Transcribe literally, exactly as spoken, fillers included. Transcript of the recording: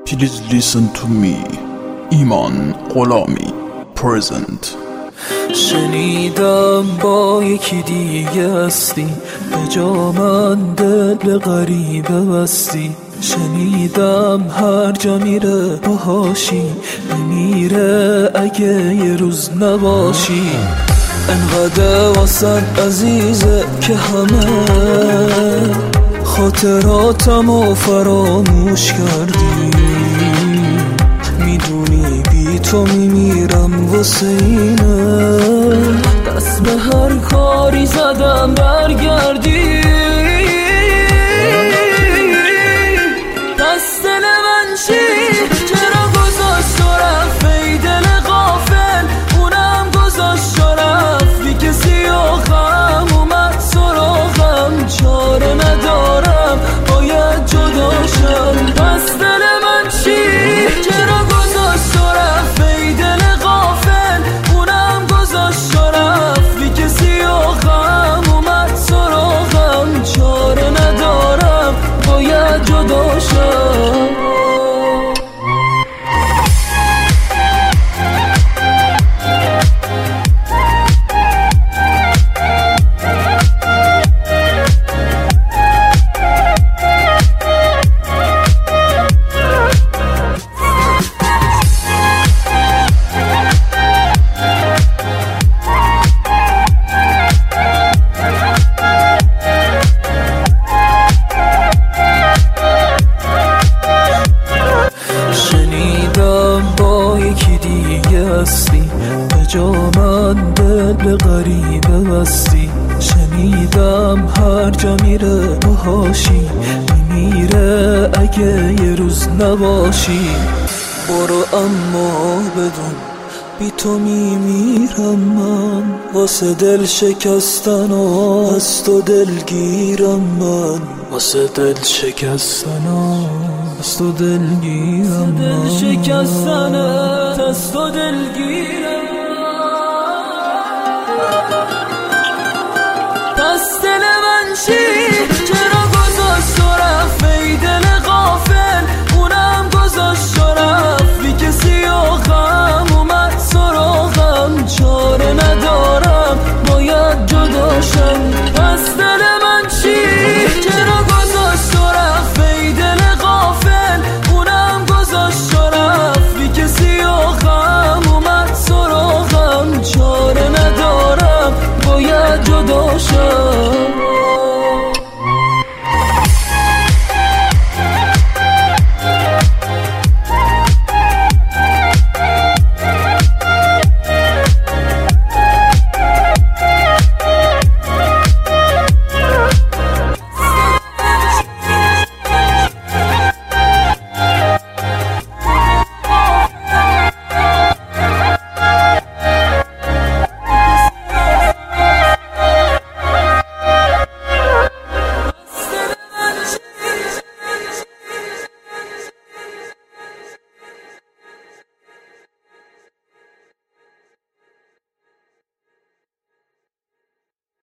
Please listen to me. ایمان غلامی present. شنیدم با یکی دیگه هستی، به جا من دل غریبه بستی. شنیدم هر جا میره باهاشی، میمیره اگه یه روز نباشی. انقدر واسد عزیزه که همه خاطراتمو فراموش کردی. میدونی بی تو میمیرم واسه اینه، دست به هر کاری زدم برگردی. دست دل من چی؟ چرا گذاشت تو رفت ای دل غافل؟ اونم گذاشت تو رفت، بی کسی و غم اومد سراغم. چاره ندارم باید جداشم. دست دل من چی؟ چرا گذاشت تو رفت ای دل غافل؟ اونم گذاشت تو رفت، بی کسی و غم اومد سراغم. چاره ندارم باید جداشم. به جا من دل غریبه بستی. شنیدم هر جا میره باهاشی، میمیره اگه یه روز نباشی. برو اما بدون بی تو میمیرم من، واسه دل شکستن و از تو دلگیرم من. واسه دل شکستن و از تو دلگیرم من. دل شکستن از تو دلگیرم. دست دل من چی؟